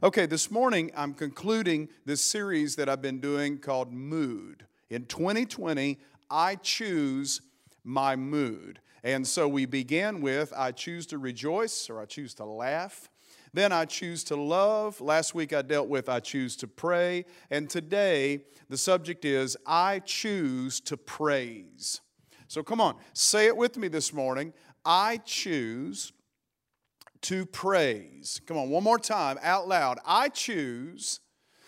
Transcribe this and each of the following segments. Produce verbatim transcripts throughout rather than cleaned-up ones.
Okay, this morning I'm concluding this series that I've been doing called Mood. In twenty twenty, I choose my mood. And so we began with I choose to rejoice or I choose to laugh. Then I choose to love. Last week I dealt with I choose to pray. And today the subject is I choose to praise. So come on, say it with me this morning. I choose to praise. Come on, one more time, out loud. I choose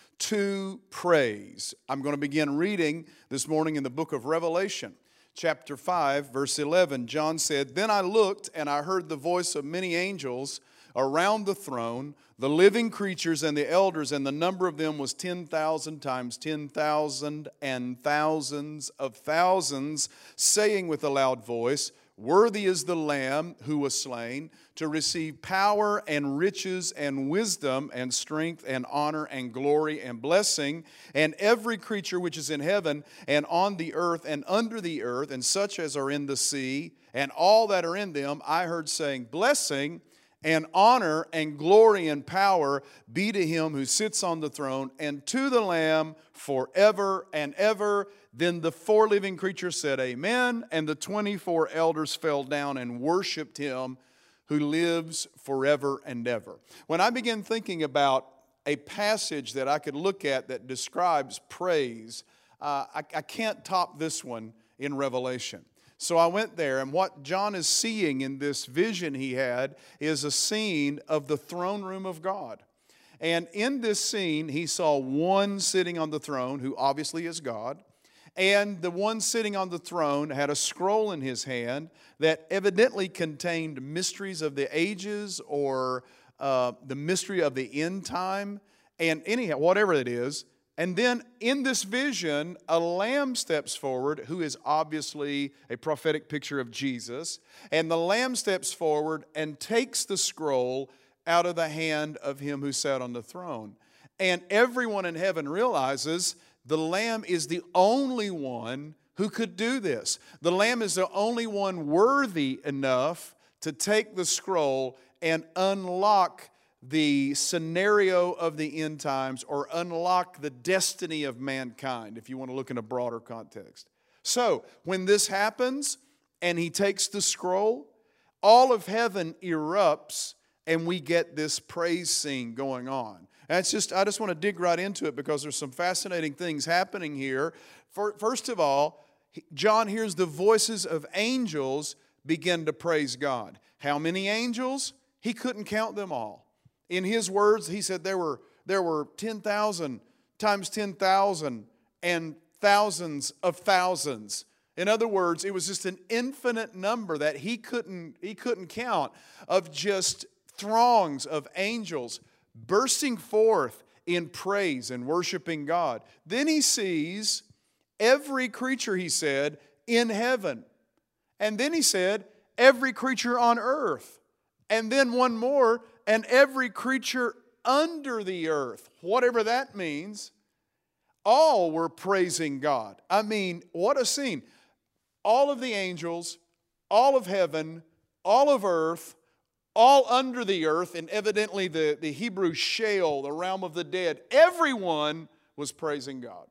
to praise. I'm going to begin reading this morning in the book of Revelation, chapter five, verse eleven. John said, "Then I looked, and I heard the voice of many angels around the throne, the living creatures and the elders, and the number of them was ten thousand times ten thousand and thousands of thousands, saying with a loud voice, 'Worthy is the Lamb who was slain to receive power and riches and wisdom and strength and honor and glory and blessing. And every creature which is in heaven and on the earth and under the earth and such as are in the sea and all that are in them, I heard saying, blessing and honor and glory and power be to him who sits on the throne and to the Lamb forever and ever.' Then the four living creatures said, Amen. And the twenty-four elders fell down and worshiped him who lives forever and ever." When I began thinking about a passage that I could look at that describes praise, uh, I, I can't top this one in Revelation. So I went there, and what John is seeing in this vision he had is a scene of the throne room of God. And in this scene, he saw one sitting on the throne, who obviously is God. And the one sitting on the throne had a scroll in his hand that evidently contained mysteries of the ages or uh, the mystery of the end time. And anyhow, whatever it is. And then in this vision, a lamb steps forward who is obviously a prophetic picture of Jesus. And the lamb steps forward and takes the scroll out of the hand of him who sat on the throne. And everyone in heaven realizes the Lamb is the only one who could do this. The Lamb is the only one worthy enough to take the scroll and unlock the scenario of the end times or unlock the destiny of mankind, if you want to look in a broader context. So, when this happens and he takes the scroll, all of heaven erupts and we get this praise scene going on. And it's just, I just want to dig right into it because there's some fascinating things happening here. First of all, John hears the voices of angels begin to praise God. How many angels? He couldn't count them all. In his words, he said there were, there were ten thousand times ten thousand and thousands of thousands. In other words, it was just an infinite number that he couldn't, he couldn't count of just throngs of angels bursting forth in praise and worshiping God. Then he sees every creature, he said, in heaven. And then he said, every creature on earth. And then one more, and every creature under the earth. Whatever that means, all were praising God. I mean, what a scene. All of the angels, all of heaven, all of earth, all under the earth, and evidently the, the Hebrew Sheol, the realm of the dead, everyone was praising God.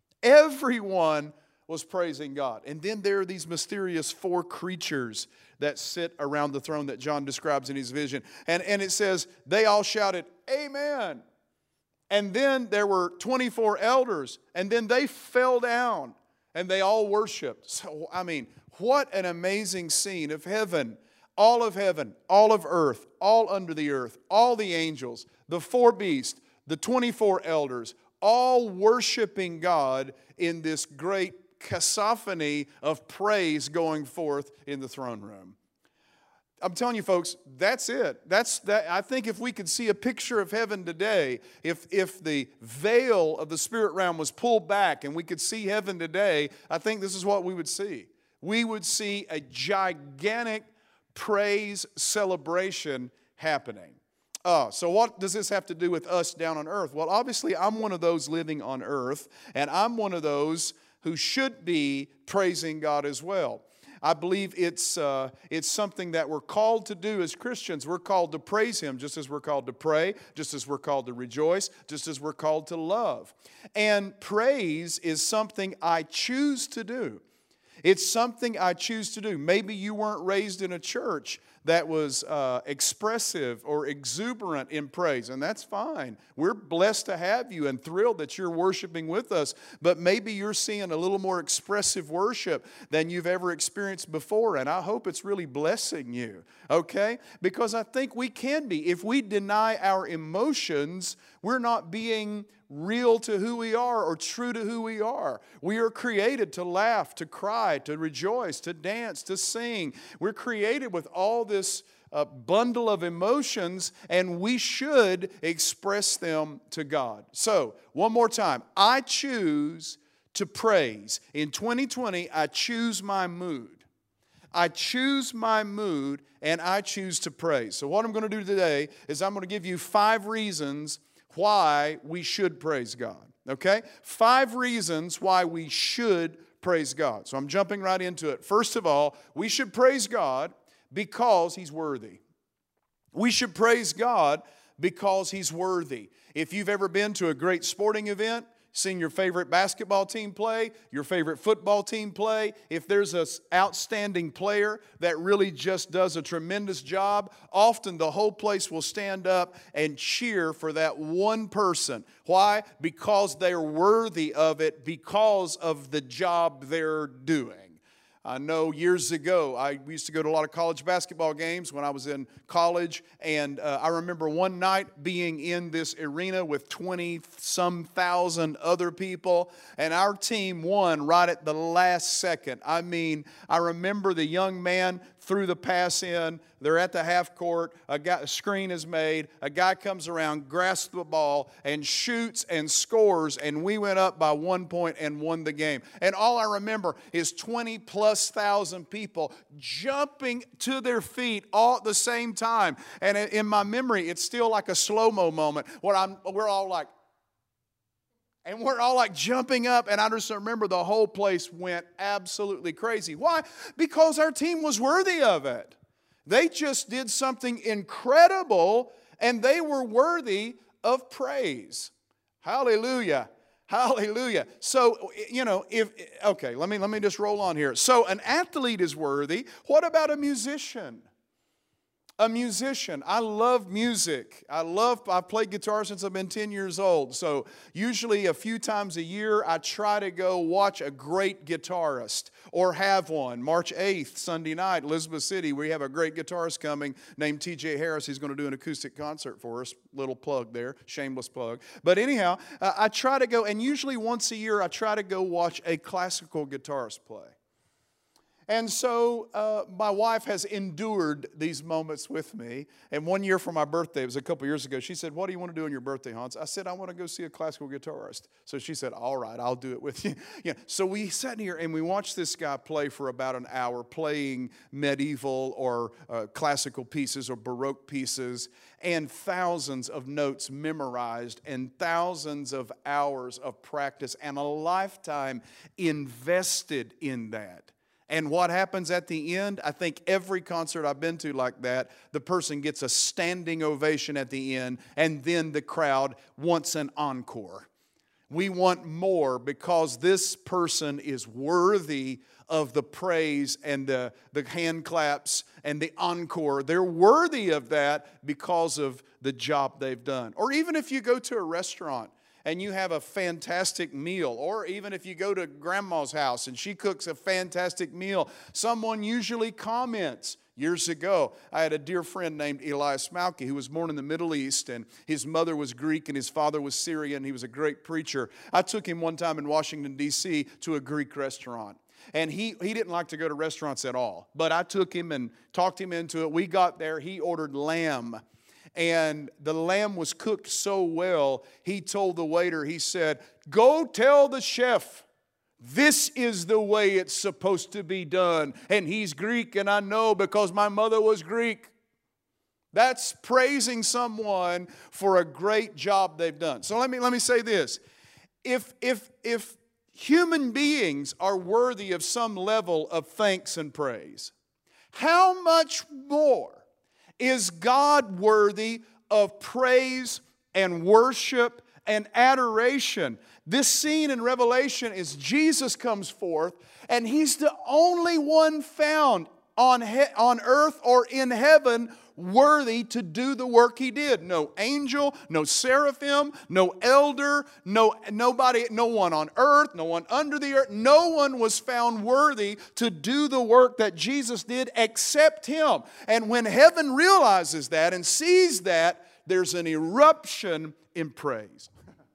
Everyone was praising God. And then there are these mysterious four creatures that sit around the throne that John describes in his vision. And, and it says, they all shouted, Amen. And then there were twenty-four elders, and then they fell down, and they all worshiped. So, I mean, what an amazing scene of heaven. All of heaven, all of earth, all under the earth, all the angels, the four beasts, the twenty-four elders, all worshiping God in this great cacophony of praise going forth in the throne room. I'm telling you folks, that's it. That's that. I think if we could see a picture of heaven today, if, if the veil of the spirit realm was pulled back and we could see heaven today, I think this is what we would see. We would see a gigantic praise celebration happening. Oh, so what does this have to do with us down on earth? Well, obviously, I'm one of those living on earth, and I'm one of those who should be praising God as well. I believe it's, uh, it's something that we're called to do as Christians. We're called to praise Him just as we're called to pray, just as we're called to rejoice, just as we're called to love. And praise is something I choose to do. It's something I choose to do. Maybe you weren't raised in a church that was uh, expressive or exuberant in praise, and that's fine. We're blessed to have you and thrilled that you're worshiping with us, but maybe you're seeing a little more expressive worship than you've ever experienced before, and I hope it's really blessing you, okay? Because I think we can be. If we deny our emotions, we're not being real to who we are or true to who we are. We are created to laugh, to cry, to rejoice, to dance, to sing. We're created with all this uh, bundle of emotions, and we should express them to God. So, one more time. I choose to praise. In twenty twenty, I choose my mood. I choose my mood, and I choose to praise. So what I'm going to do today is I'm going to give you five reasons why we should praise God, okay? Five reasons why we should praise God. So I'm jumping right into it. First of all, we should praise God because He's worthy. We should praise God because He's worthy. If you've ever been to a great sporting event, seen your favorite basketball team play, your favorite football team play, if there's an outstanding player that really just does a tremendous job, often the whole place will stand up and cheer for that one person. Why? Because they're worthy of it, because of the job they're doing. I know years ago, I used to go to a lot of college basketball games when I was in college, and uh, I remember one night being in this arena with twenty-some thousand other people, and our team won right at the last second. I mean, I remember the young man threw the pass in. They're at the half court. A, guy, a screen is made. A guy comes around, grasps the ball, and shoots and scores. And we went up by one point and won the game. And all I remember is twenty plus thousand people jumping to their feet all at the same time. And in my memory, it's still like a slow-mo moment where I'm, we're all like, and we're all like jumping up, and I just remember the whole place went absolutely crazy. Why? Because our team was worthy of it. They just did something incredible, and they were worthy of praise. Hallelujah. Hallelujah. So, you know, if, okay, let me, let me just roll on here. So an athlete is worthy. What about a musician? A musician. I love music. I love, I've played guitar since I've been ten years old. So usually a few times a year, I try to go watch a great guitarist or have one. March eighth, Sunday night, Elizabeth City, we have a great guitarist coming named T J Harris. He's going to do an acoustic concert for us. Little plug there, shameless plug. But anyhow, uh, I try to go, and usually once a year, I try to go watch a classical guitarist play. And so uh, my wife has endured these moments with me. And one year for my birthday, it was a couple years ago, she said, "What do you want to do on your birthday, Hans?" I said, "I want to go see a classical guitarist." So she said, "All right, I'll do it with you." Yeah. So we sat here and we watched this guy play for about an hour, playing medieval or uh, classical pieces or Baroque pieces, and thousands of notes memorized and thousands of hours of practice and a lifetime invested in that. And what happens at the end? I think every concert I've been to like that, the person gets a standing ovation at the end, and then the crowd wants an encore. We want more because this person is worthy of the praise and the, the hand claps and the encore. They're worthy of that because of the job they've done. Or even if you go to a restaurant and you have a fantastic meal, or even if you go to grandma's house and she cooks a fantastic meal, someone usually comments. Years ago, I had a dear friend named Elias Malki who was born in the Middle East, and his mother was Greek and his father was Syrian. He was a great preacher. I took him one time in Washington, D C to a Greek restaurant. And he, he didn't like to go to restaurants at all. But I took him and talked him into it. We got there. He ordered lamb. And the lamb was cooked so well, he told the waiter, he said, "Go tell the chef, this is the way it's supposed to be done." And he's Greek, and I know because my mother was Greek. That's praising someone for a great job they've done. So let me, let me say this. If, if, if human beings are worthy of some level of thanks and praise, how much more is God worthy of praise and worship and adoration? This scene in Revelation is Jesus comes forth, and He's the only one found on, he- on earth or in heaven worthy to do the work He did. No angel, no seraphim, no elder, no nobody, no one on earth, no one under the earth. No one was found worthy to do the work that Jesus did except Him. And when heaven realizes that and sees that, there's an eruption in praise.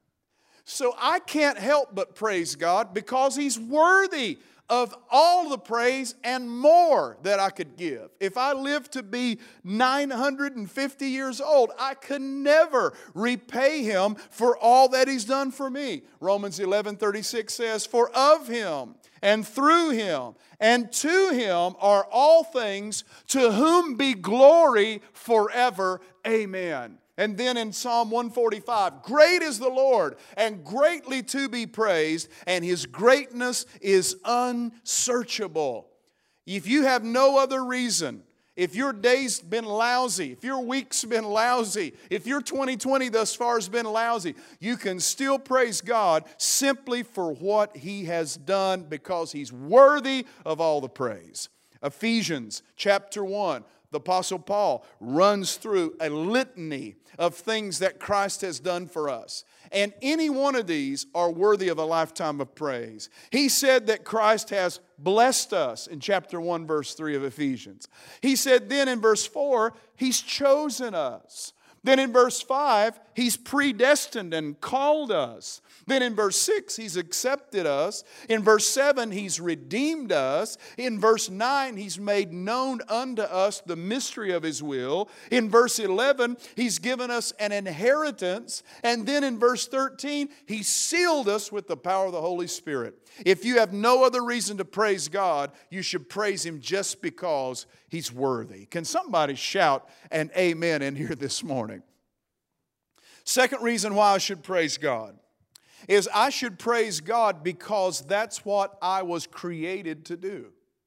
So I can't help but praise God because He's worthy of all the praise and more that I could give. If I lived to be nine hundred fifty years old, I could never repay Him for all that He's done for me. Romans eleven thirty-six says, "For of Him and through Him and to Him are all things, to whom be glory forever. Amen." And then in Psalm one forty-five, "Great is the Lord, and greatly to be praised, and His greatness is unsearchable." If you have no other reason, if your day's been lousy, if your week's been lousy, if your twenty twenty thus far has been lousy, you can still praise God simply for what He has done because He's worthy of all the praise. Ephesians chapter one. The Apostle Paul runs through a litany of things that Christ has done for us. And any one of these are worthy of a lifetime of praise. He said that Christ has blessed us in chapter one, verse three of Ephesians. He said then in verse four, He's chosen us. Then in verse five, He's predestined and called us. Then in verse six, He's accepted us. In verse seven, He's redeemed us. In verse nine, He's made known unto us the mystery of His will. In verse eleven, He's given us an inheritance. And then in verse thirteen, He sealed us with the power of the Holy Spirit. If you have no other reason to praise God, you should praise Him just because He's worthy. Can somebody shout an amen in here this morning? Second reason why I should praise God is I should praise God because that's what I was created to do.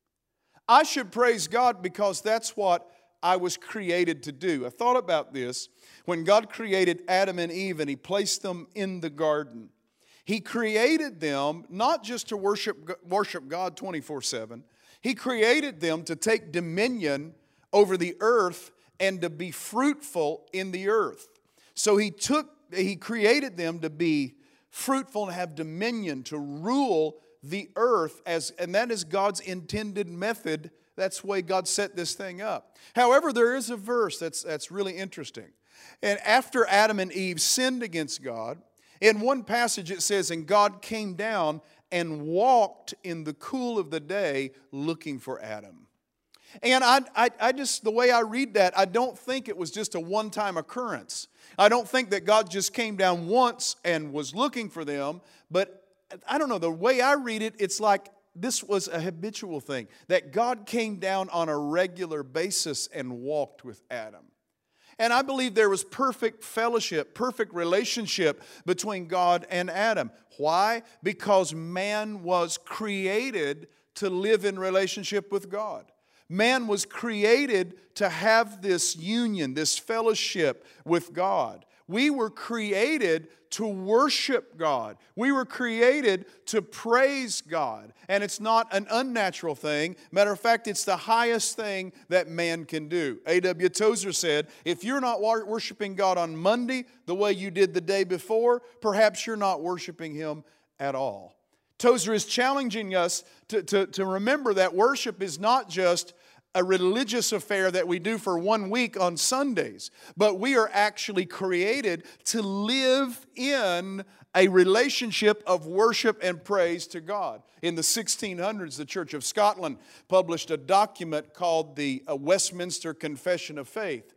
I should praise God because that's what I was created to do. I thought about this when God created Adam and Eve and He placed them in the garden. He created them not just to worship, worship God twenty-four seven. He created them to take dominion over the earth and to be fruitful in the earth. So He took, He created them to be fruitful and have dominion, to rule the earth, as, and that is God's intended method. That's the way God set this thing up. However, there is a verse that's, that's really interesting. And after Adam and Eve sinned against God, in one passage it says, "And God came down and walked in the cool of the day looking for Adam." And I, I, I just, the way I read that, I don't think it was just a one-time occurrence. I don't think that God just came down once and was looking for them. But I don't know, the way I read it, it's like this was a habitual thing. That God came down on a regular basis and walked with Adam. And I believe there was perfect fellowship, perfect relationship between God and Adam. Why? Because man was created to live in relationship with God. Man was created to have this union, this fellowship with God. We were created to worship God. We were created to praise God. And it's not an unnatural thing. Matter of fact, it's the highest thing that man can do. A W Tozer said, if you're not worshiping God on Monday the way you did the day before, perhaps you're not worshiping Him at all. Tozer is challenging us to, to, to remember that worship is not just a religious affair that we do for one week on Sundays, but we are actually created to live in a relationship of worship and praise to God. In the sixteen hundreds, the Church of Scotland published a document called the Westminster Confession of Faith.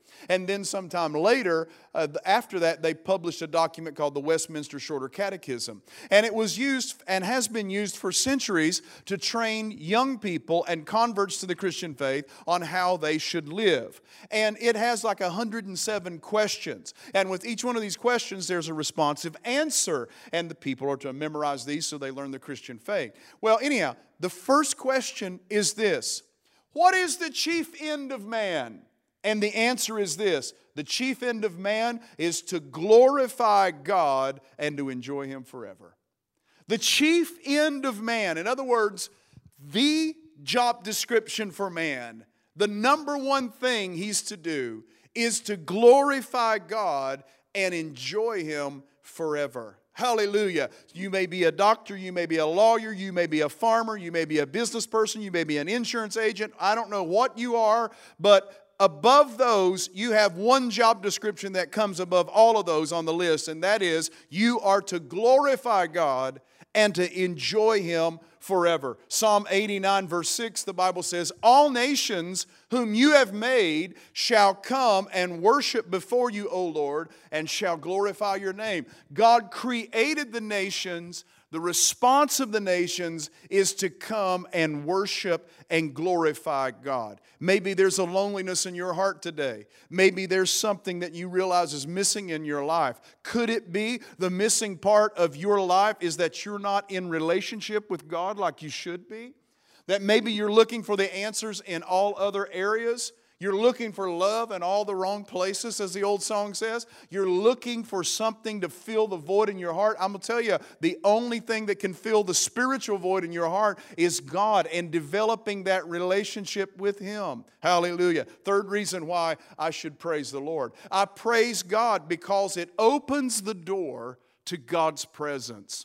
And then sometime later, uh, after that, they published a document called the Westminster Shorter Catechism. And it was used and has been used for centuries to train young people and converts to the Christian faith on how they should live. And it has like one hundred seven questions. And with each one of these questions, there's a responsive answer. And the people are to memorize these so they learn the Christian faith. Well, anyhow, the first question is this: what is the chief end of man? And the answer is this: the chief end of man is to glorify God and to enjoy Him forever. The chief end of man, in other words, the job description for man, the number one thing he's to do is to glorify God and enjoy Him forever. Hallelujah. You may be a doctor, you may be a lawyer, you may be a farmer, you may be a business person, you may be an insurance agent. I don't know what you are, but above those, you have one job description that comes above all of those on the list, and that is you are to glorify God and to enjoy Him forever. Psalm eighty-nine verse six, the Bible says, all nations whom you have made shall come and worship before you, O Lord, and shall glorify your name. God created the nations. The response of the nations is to come and worship and glorify God. Maybe there's a loneliness in your heart today. Maybe there's something that you realize is missing in your life. Could it be the missing part of your life is that you're not in relationship with God like you should be? That maybe you're looking for the answers in all other areas? You're looking for love in all the wrong places, as the old song says. You're looking for something to fill the void in your heart. I'm going to tell you, the only thing that can fill the spiritual void in your heart is God and developing that relationship with Him. Hallelujah. Third reason why I should praise the Lord. I praise God because it opens the door to God's presence.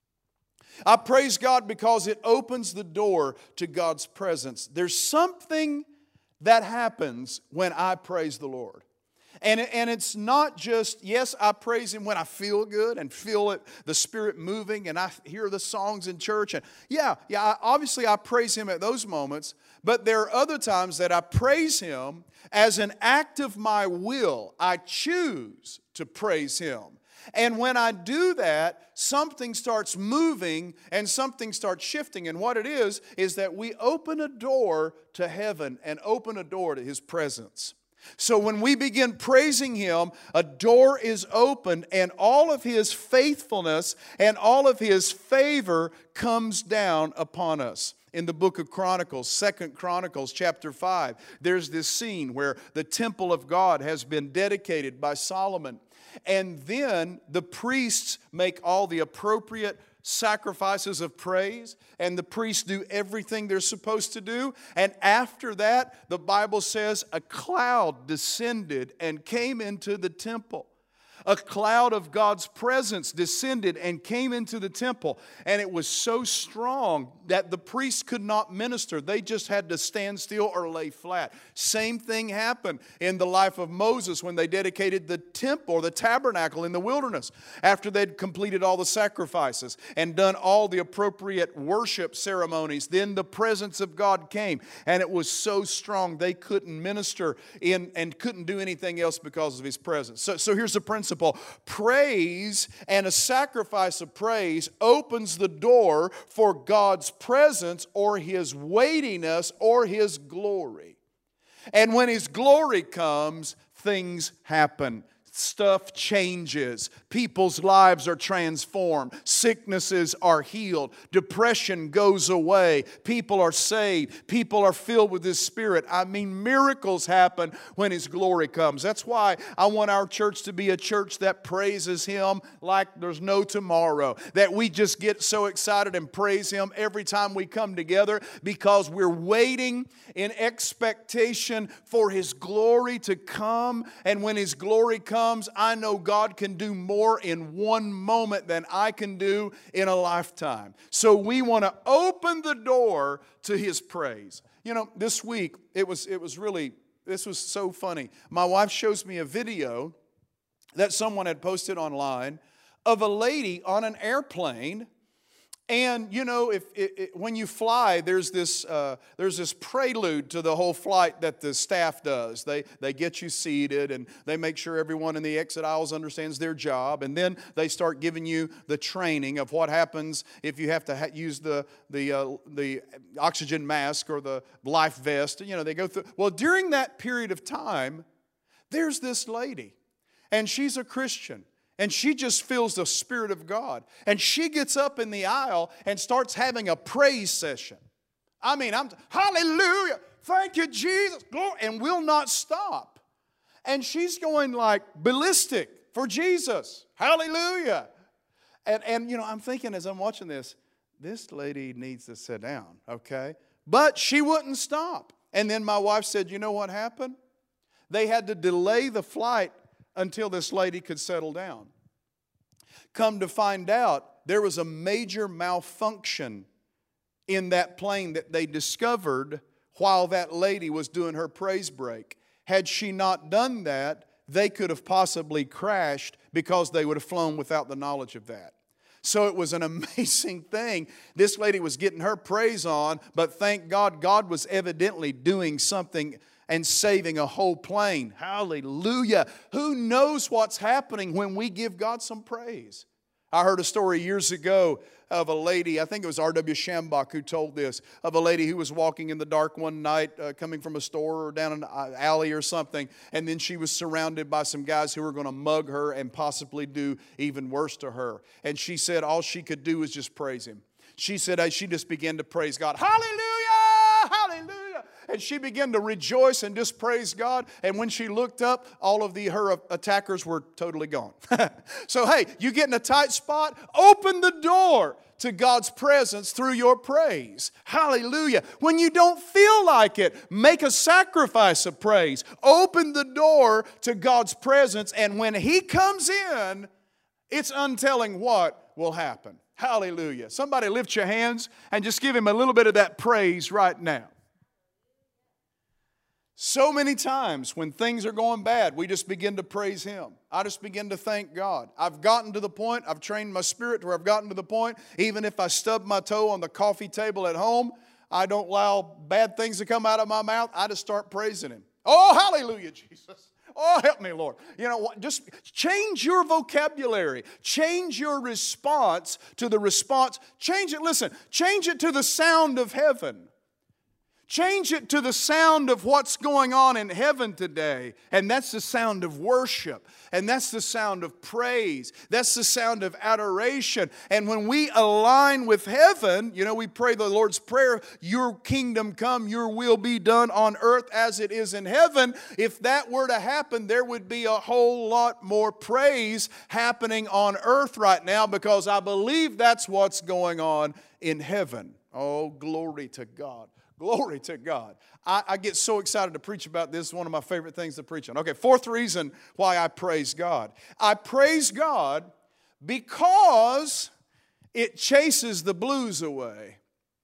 I praise God because it opens the door to God's presence. There's something that happens when I praise the Lord. And, and it's not just, yes, I praise Him when I feel good and feel it, the Spirit moving and I hear the songs in church. And yeah, yeah, I, obviously I praise Him at those moments. But there are other times that I praise Him as an act of my will. I choose to praise Him. And when I do that, something starts moving and something starts shifting. And what it is, is that we open a door to heaven and open a door to His presence. So when we begin praising Him, a door is opened and all of His faithfulness and all of His favor comes down upon us. In the book of Chronicles, Second Chronicles chapter five, there's this scene where the temple of God has been dedicated by Solomon. And then the priests make all the appropriate sacrifices of praise, and the priests do everything they're supposed to do. And after that, the Bible says a cloud descended and came into the temple. A cloud of God's presence descended and came into the temple. And it was so strong that the priests could not minister. They just had to stand still or lay flat. Same thing happened in the life of Moses when they dedicated the temple or the tabernacle in the wilderness. After they'd completed all the sacrifices and done all the appropriate worship ceremonies, then the presence of God came. And it was so strong they couldn't minister in and couldn't do anything else because of His presence. So, so here's the principle. Praise and a sacrifice of praise opens the door for God's presence or His weightiness or His glory. And when His glory comes, things happen. Stuff changes. People's lives are transformed. Sicknesses are healed. Depression goes away. People are saved. People are filled with His Spirit. I mean, miracles happen when His glory comes. That's why I want our church to be a church that praises Him like there's no tomorrow. That we just get so excited and praise Him every time we come together because we're waiting in expectation for His glory to come. And when His glory comes, I know God can do more in one moment than I can do in a lifetime. So we want to open the door to His praise. You know, this week, it was, it was really, this was so funny. My wife shows me a video that someone had posted online of a lady on an airplane, And, you know, if it, it, when you fly, there's this, uh, there's this prelude to the whole flight that the staff does. They, they get you seated, and they make sure everyone in the exit aisles understands their job. And then they start giving you the training of what happens if you have to ha- use the, the, uh, the oxygen mask or the life vest. You know, they go through. Well, during that period of time, there's this lady, and she's a Christian. And she just feels the Spirit of God. And she gets up in the aisle and starts having a praise session. I mean, I'm, hallelujah, thank you, Jesus, glory, and will not stop. And she's going like ballistic for Jesus. Hallelujah. And, and you know, I'm thinking as I'm watching this, this lady needs to sit down, okay? But she wouldn't stop. And then my wife said, you know what happened? They had to delay the flight until this lady could settle down. Come to find out, there was a major malfunction in that plane that they discovered while that lady was doing her praise break. Had she not done that, they could have possibly crashed because they would have flown without the knowledge of that. So it was an amazing thing. This lady was getting her praise on, but thank God, God was evidently doing something and saving a whole plane. Hallelujah. Who knows what's happening when we give God some praise? I heard a story years ago of a lady, I think it was R W Shambach who told this, of a lady who was walking in the dark one night uh, coming from a store or down an alley or something, and then she was surrounded by some guys who were going to mug her and possibly do even worse to her. And she said all she could do was just praise Him. She said uh, she just began to praise God. Hallelujah! Hallelujah! And she began to rejoice and just praise God. And when she looked up, all of the her attackers were totally gone. So hey, you get in a tight spot, open the door to God's presence through your praise. Hallelujah. When you don't feel like it, make a sacrifice of praise. Open the door to God's presence, and when He comes in, it's untelling what will happen. Hallelujah. Somebody lift your hands and just give Him a little bit of that praise right now. So many times when things are going bad, we just begin to praise Him. I just begin to thank God. I've gotten to the point, I've trained my spirit to where I've gotten to the point, even if I stub my toe on the coffee table at home, I don't allow bad things to come out of my mouth. I just start praising Him. Oh, hallelujah, Jesus. Oh, help me, Lord. You know what? Just change your vocabulary. Change your response to the response. Change it, listen, change it to the sound of heaven. Change it to the sound of what's going on in heaven today. And that's the sound of worship. And that's the sound of praise. That's the sound of adoration. And when we align with heaven, you know, we pray the Lord's Prayer, your kingdom come, your will be done on earth as it is in heaven. If that were to happen, there would be a whole lot more praise happening on earth right now, because I believe that's what's going on in heaven. Oh, glory to God. Glory to God. I, I get so excited to preach about this. It's one of my favorite things to preach on. Okay, fourth reason why I praise God. I praise God because it chases the blues away.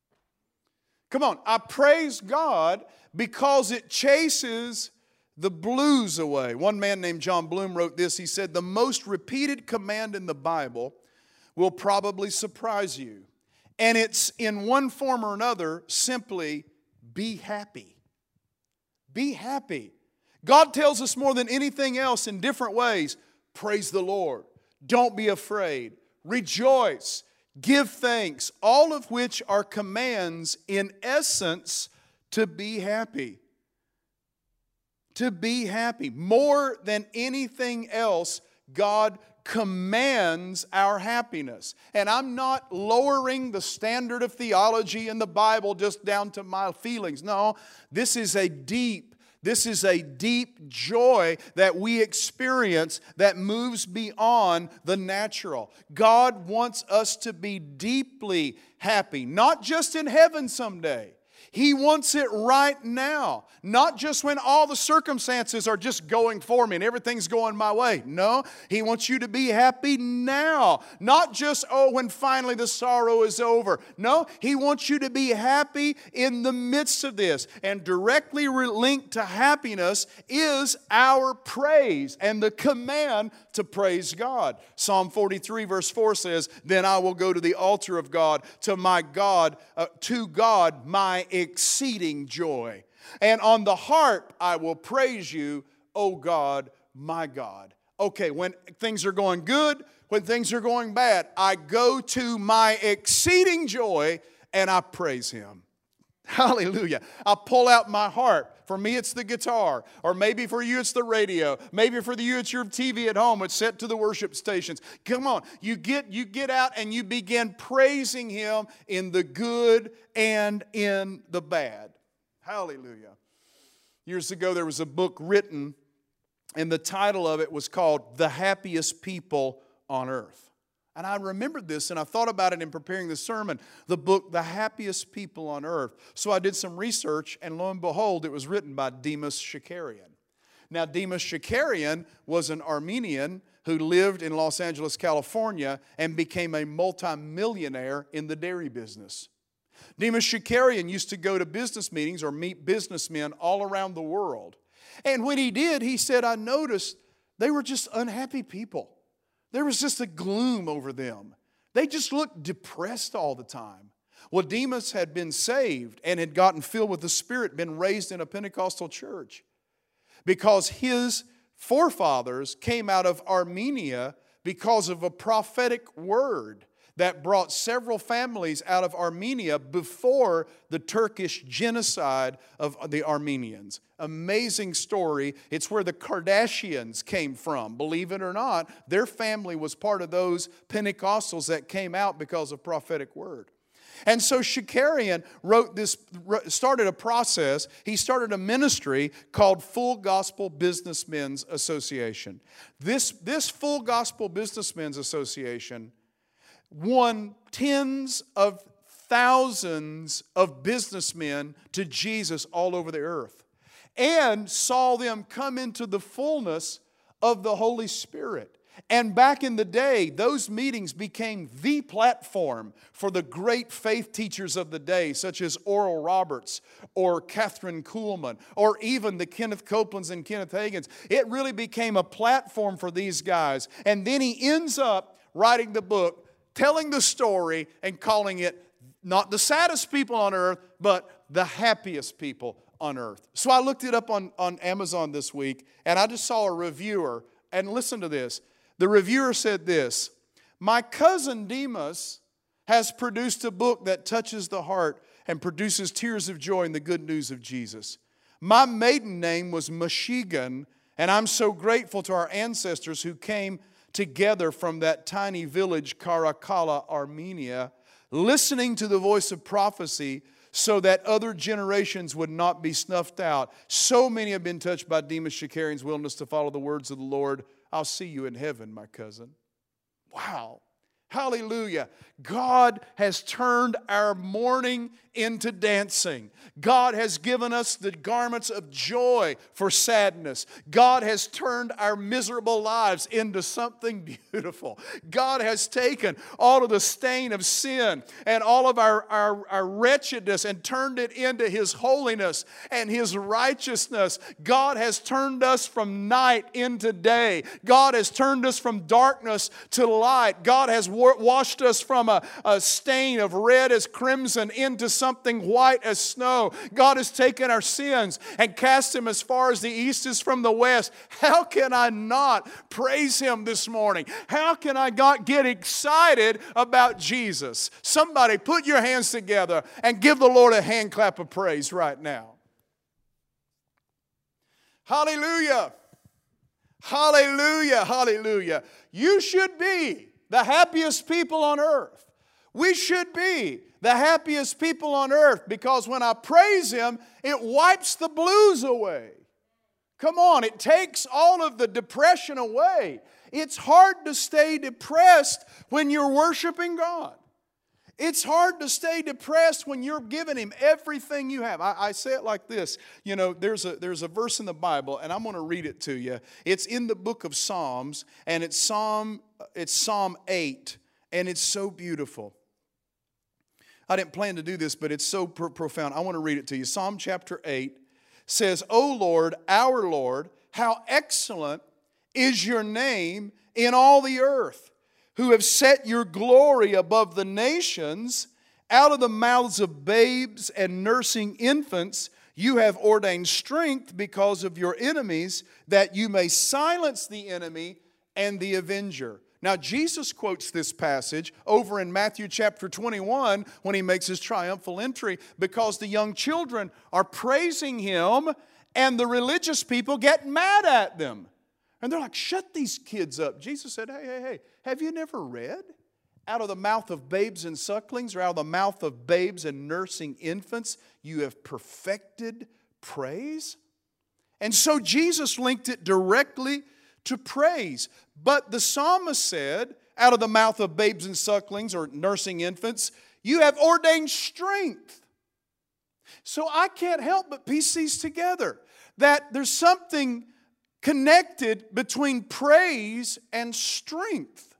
Come on. I praise God because it chases the blues away. One man named John Bloom wrote this. He said, the most repeated command in the Bible will probably surprise you. And it's in one form or another, simply be happy. Be happy. God tells us more than anything else in different ways, praise the Lord. Don't be afraid. Rejoice. Give thanks. All of which are commands in essence to be happy. To be happy. More than anything else, God commands our happiness. And I'm not lowering the standard of theology in the Bible just down to my feelings. No, this is a deep, this is a deep joy that we experience that moves beyond the natural. God wants us to be deeply happy, not just in heaven someday. He wants it right now. Not just when all the circumstances are just going for me and everything's going my way. No, He wants you to be happy now. Not just, oh, when finally the sorrow is over. No, He wants you to be happy in the midst of this. And directly linked to happiness is our praise and the command to praise God. Psalm forty-three verse four says, "Then I will go to the altar of God, to my God, uh, to God my exceeding joy. And on the harp I will praise you, O God, my God." Okay, when things are going good, when things are going bad, I go to my exceeding joy and I praise Him. Hallelujah. I pull out my harp. For me, it's the guitar. Or maybe for you, it's the radio. Maybe for you, it's your T V at home. It's set to the worship stations. Come on. You get, you get out and you begin praising Him in the good and in the bad. Hallelujah. Years ago, there was a book written, and the title of it was called "The Happiest People on Earth." And I remembered this, and I thought about it in preparing the sermon, the book, The Happiest People on Earth. So I did some research, and lo and behold, it was written by Demas Shakarian. Now, Demas Shakarian was an Armenian who lived in Los Angeles, California, and became a multimillionaire in the dairy business. Demas Shakarian used to go to business meetings or meet businessmen all around the world. And when he did, he said, I noticed they were just unhappy people. There was just a gloom over them. They just looked depressed all the time. Well, Demas had been saved and had gotten filled with the Spirit, been raised in a Pentecostal church, because his forefathers came out of Armenia because of a prophetic word that brought several families out of Armenia before the Turkish genocide of the Armenians. Amazing story. It's where the Kardashians came from. Believe it or not, their family was part of those Pentecostals that came out because of prophetic word. And so Shakarian wrote this, started a process. He started a ministry called Full Gospel Businessmen's Association. This, this Full Gospel Businessmen's Association won tens of thousands of businessmen to Jesus all over the earth, and saw them come into the fullness of the Holy Spirit. And back in the day, those meetings became the platform for the great faith teachers of the day, such as Oral Roberts or Catherine Kuhlman, or even the Kenneth Copelands and Kenneth Hagins. It really became a platform for these guys. And then he ends up writing the book, telling the story and calling it not the saddest people on earth, but the happiest people on earth. So I looked it up on, on Amazon this week, and I just saw a reviewer, and listen to this. The reviewer said this: "My cousin Demas has produced a book that touches the heart and produces tears of joy in the good news of Jesus. My maiden name was Meshigan, and I'm so grateful to our ancestors who came together from that tiny village, Karakala, Armenia, listening to the voice of prophecy so that other generations would not be snuffed out. So many have been touched by Demas Shakarian's willingness to follow the words of the Lord. I'll see you in heaven, my cousin." Wow. Hallelujah. God has turned our mourning into dancing. God has given us the garments of joy for sadness. God has turned our miserable lives into something beautiful. God has taken all of the stain of sin and all of our, our, our wretchedness and turned it into His holiness and His righteousness. God has turned us from night into day. God has turned us from darkness to light. God has washed us from a, a stain of red as crimson into something white as snow. God has taken our sins and cast them as far as the east is from the west. How can I not praise Him this morning? How can I not get excited about Jesus? Somebody put your hands together and give the Lord a hand clap of praise right now. Hallelujah. Hallelujah. Hallelujah. You should be the happiest people on earth. We should be the happiest people on earth, because when I praise Him, it wipes the blues away. Come on, it takes all of the depression away. It's hard to stay depressed when you're worshiping God. It's hard to stay depressed when you're giving Him everything you have. I, I say it like this. You know, there's a, there's a verse in the Bible, and I'm going to read it to you. It's in the book of Psalms, and it's Psalm, it's Psalm eight, and it's so beautiful. I didn't plan to do this, but it's so pro- profound. I want to read it to you. Psalm chapter eight says, O Lord, our Lord, how excellent is your name in all the earth, who have set your glory above the nations. Out of the mouths of babes and nursing infants, you have ordained strength because of your enemies, that you may silence the enemy and the avenger. Now, Jesus quotes this passage over in Matthew chapter twenty-one when He makes His triumphal entry, because the young children are praising Him and the religious people get mad at them. And they're like, shut these kids up. Jesus said, hey, hey, hey, have you never read? Out of the mouth of babes and sucklings, or out of the mouth of babes and nursing infants, you have perfected praise. And so Jesus linked it directly to praise. But the psalmist said, out of the mouth of babes and sucklings, or nursing infants, you have ordained strength. So I can't help but piece these together, that there's something connected between praise and strength.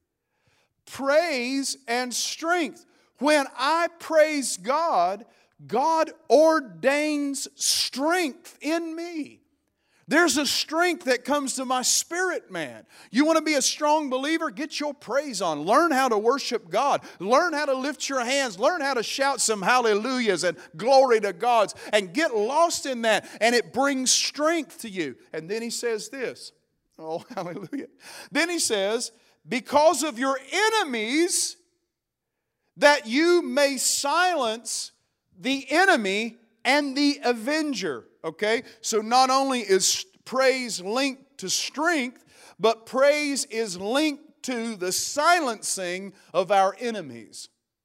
Praise and strength. When I praise God, God ordains strength in me. There's a strength that comes to my spirit, man. You want to be a strong believer? Get your praise on. Learn how to worship God. Learn how to lift your hands. Learn how to shout some hallelujahs and glory to God's, and get lost in that, and it brings strength to you. And then he says this. Oh, hallelujah. Then he says, because of your enemies, that you may silence the enemy and the avenger. Okay, so not only is praise linked to strength, but praise is linked to the silencing of our enemies.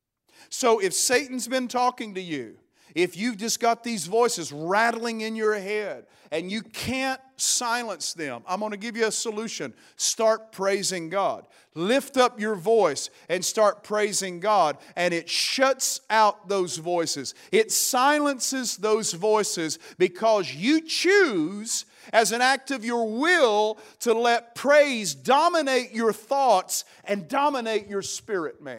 So if Satan's been talking to you, if you've just got these voices rattling in your head and you can't silence them, I'm going to give you a solution. Start praising God. Lift up your voice and start praising God, and it shuts out those voices. It silences those voices because you choose, as an act of your will, to let praise dominate your thoughts and dominate your spirit, man.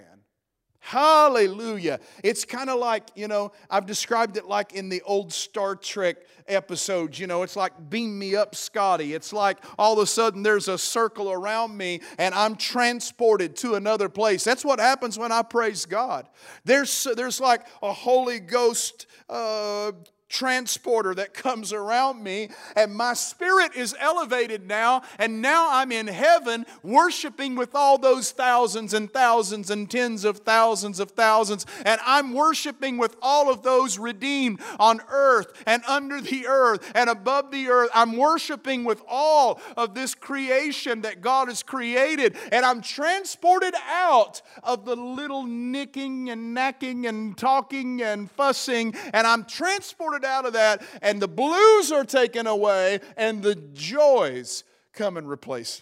Hallelujah. It's kind of like, you know, I've described it like in the old Star Trek episodes. You know, it's like beam me up, Scotty. It's like all of a sudden there's a circle around me and I'm transported to another place. That's what happens when I praise God. There's, there's like a Holy Ghost uh transporter that comes around me, and my spirit is elevated now, and now I'm in heaven worshiping with all those thousands and thousands and tens of thousands of thousands, and I'm worshiping with all of those redeemed on earth and under the earth and above the earth. I'm worshiping with all of this creation that God has created, and I'm transported out of the little nicking and knacking and talking and fussing, and I'm transported out of that, and the blues are taken away and the joys come and replace.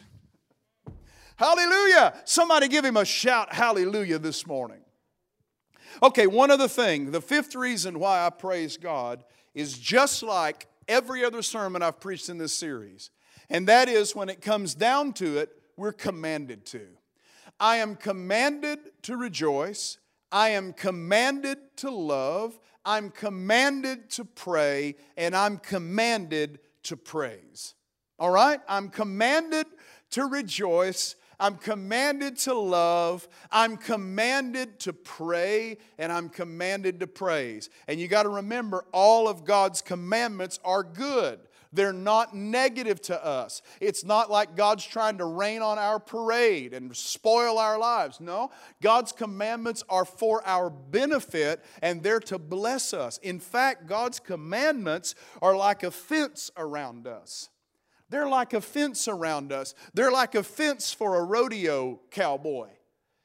Hallelujah. Somebody give Him a shout hallelujah this morning. Okay, one other thing. The fifth reason why I praise God is just like every other sermon I've preached in this series, and that is, when it comes down to it, we're commanded to. I am commanded to rejoice. I am commanded to love. I'm commanded to pray, and I'm commanded to praise. All right? I'm commanded to rejoice. I'm commanded to love. I'm commanded to pray, and I'm commanded to praise. And you got to remember, all of God's commandments are good. They're not negative to us. It's not like God's trying to rain on our parade and spoil our lives. No, God's commandments are for our benefit, and they're to bless us. In fact, God's commandments are like a fence around us. They're like a fence around us. They're like a fence for a rodeo cowboy.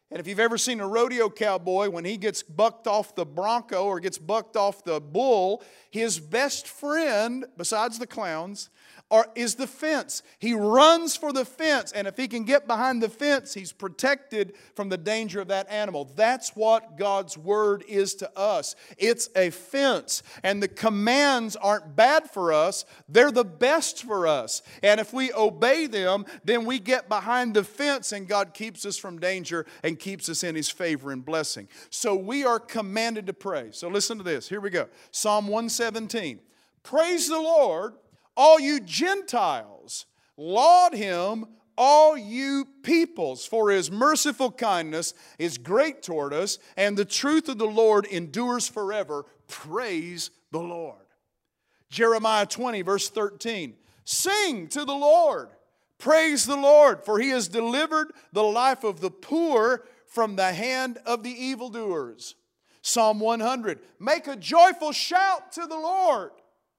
And if you've ever seen a rodeo cowboy, when he gets bucked off the bronco or gets bucked off the bull, his best friend, besides the clowns, Or is the fence. He runs for the fence, and if he can get behind the fence, he's protected from the danger of that animal. That's what God's Word is to us. It's a fence, and the commands aren't bad for us. They're the best for us. And if we obey them, then we get behind the fence, and God keeps us from danger and keeps us in His favor and blessing. So we are commanded to pray. So listen to this. Here we go. Psalm one seventeen. Praise the Lord, all you Gentiles, laud Him, all you peoples, for His merciful kindness is great toward us, and the truth of the Lord endures forever. Praise the Lord. Jeremiah twenty, verse thirteen. Sing to the Lord. Praise the Lord, for He has delivered the life of the poor from the hand of the evildoers. Psalm one hundred. Make a joyful shout to the Lord,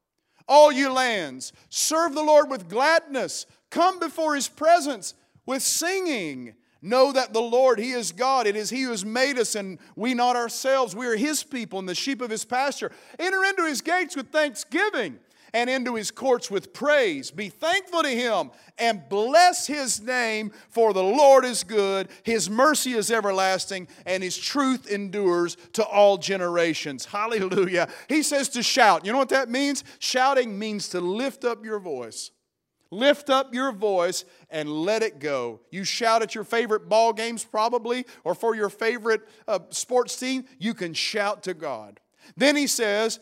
all you lands. Serve the Lord with gladness. Come before His presence with singing. Know that the Lord, He is God. It is He who has made us, and we not ourselves. We are His people and the sheep of His pasture. Enter into His gates with thanksgiving, and into His courts with praise. Be thankful to Him and bless His name, for the Lord is good. His mercy is everlasting, and His truth endures to all generations. Hallelujah. He says to shout. You know what that means? Shouting means to lift up your voice. Lift up your voice and let it go. You shout at your favorite ball games probably, or for your favorite uh, sports team. You can shout to God. Then He says,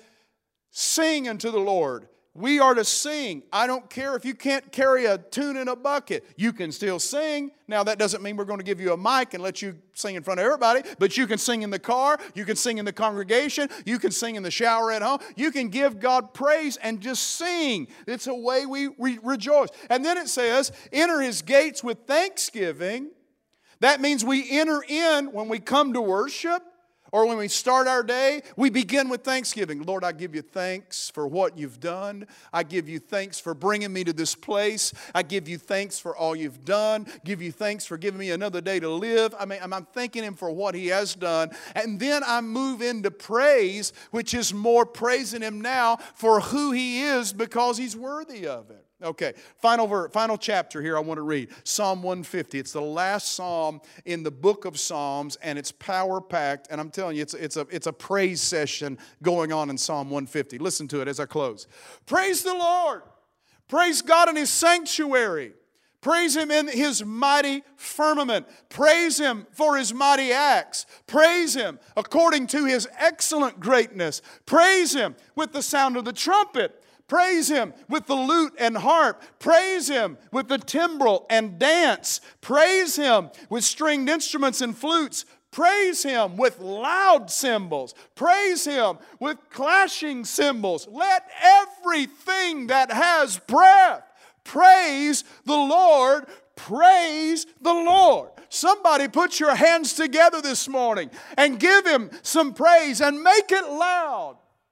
sing unto the Lord. We are to sing. I don't care if you can't carry a tune in a bucket. You can still sing. Now, that doesn't mean we're going to give you a mic and let you sing in front of everybody, but you can sing in the car. You can sing in the congregation. You can sing in the shower at home. You can give God praise and just sing. It's a way we re- rejoice. And then it says, enter His gates with thanksgiving. That means we enter in when we come to worship. Or when we start our day, we begin with thanksgiving. Lord, I give you thanks for what you've done. I give you thanks for bringing me to this place. I give you thanks for all you've done. Give you thanks for giving me another day to live. I mean, I'm thanking Him for what He has done. And then I move into praise, which is more praising Him now for who He is because He's worthy of it. Okay, final ver- final chapter here I want to read. Psalm one fifty. It's the last psalm in the book of Psalms, and it's power-packed. And I'm telling you, it's, it's, a, it's a praise session going on in Psalm one fifty. Listen to it as I close. Praise the Lord. Praise God in His sanctuary. Praise Him in His mighty firmament. Praise Him for His mighty acts. Praise Him according to His excellent greatness. Praise Him with the sound of the trumpet. Praise Him with the lute and harp. Praise Him with the timbrel and dance. Praise Him with stringed instruments and flutes. Praise Him with loud cymbals. Praise Him with clashing cymbals. Let everything that has breath praise the Lord. Praise the Lord. Somebody put your hands together this morning and give Him some praise and make it loud.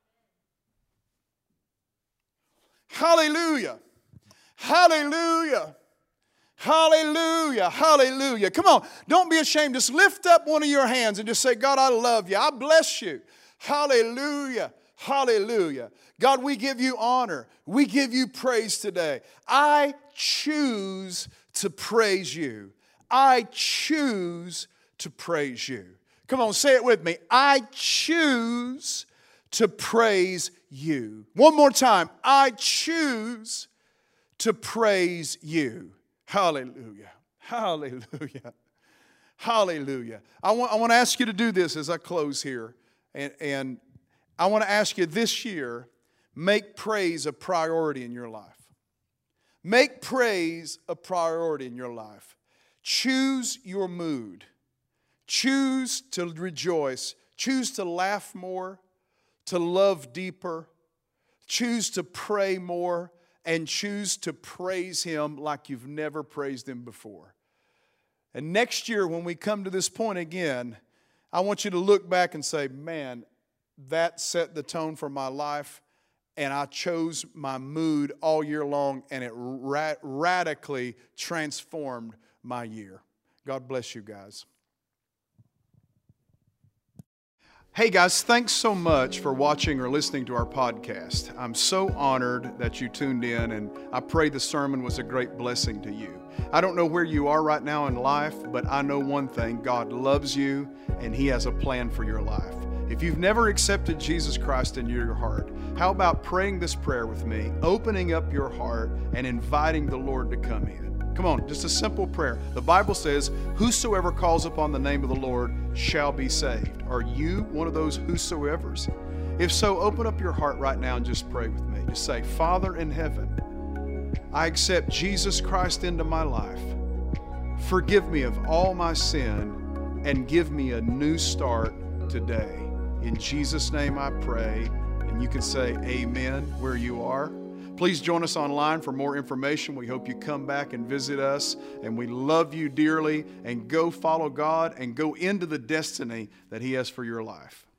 Hallelujah. Hallelujah. Hallelujah. Hallelujah. Come on. Don't be ashamed. Just lift up one of your hands and just say, God, I love you. I bless you. Hallelujah. Hallelujah. God, we give you honor. We give you praise today. I choose to praise you. I choose to praise you. Come on, say it with me. I choose to praise you. One more time. I choose to praise you. Hallelujah. Hallelujah. Hallelujah. I want, I want to ask you to do this as I close here. And, and I want to ask you this year, make praise a priority in your life. Make praise a priority in your life. Choose your mood. Choose to rejoice. Choose to laugh more. To love deeper, choose to pray more, and choose to praise Him like you've never praised Him before. And next year when we come to this point again, I want you to look back and say, man, that set the tone for my life, and I chose my mood all year long, and it ra- radically transformed my year. God bless you guys. Hey guys, thanks so much for watching or listening to our podcast. I'm so honored that you tuned in, and I pray the sermon was a great blessing to you. I don't know where you are right now in life, but I know one thing: God loves you and He has a plan for your life. If you've never accepted Jesus Christ into your heart, how about praying this prayer with me, opening up your heart and inviting the Lord to come in? Come on, just a simple prayer. The Bible says, whosoever calls upon the name of the Lord shall be saved. Are you one of those whosoevers? If so, open up your heart right now and just pray with me. Just say, Father in heaven, I accept Jesus Christ into my life. Forgive me of all my sin and give me a new start today. In Jesus' name I pray. And you can say amen where you are. Please join us online for more information. We hope you come back and visit us. And we love you dearly. And go follow God and go into the destiny that He has for your life.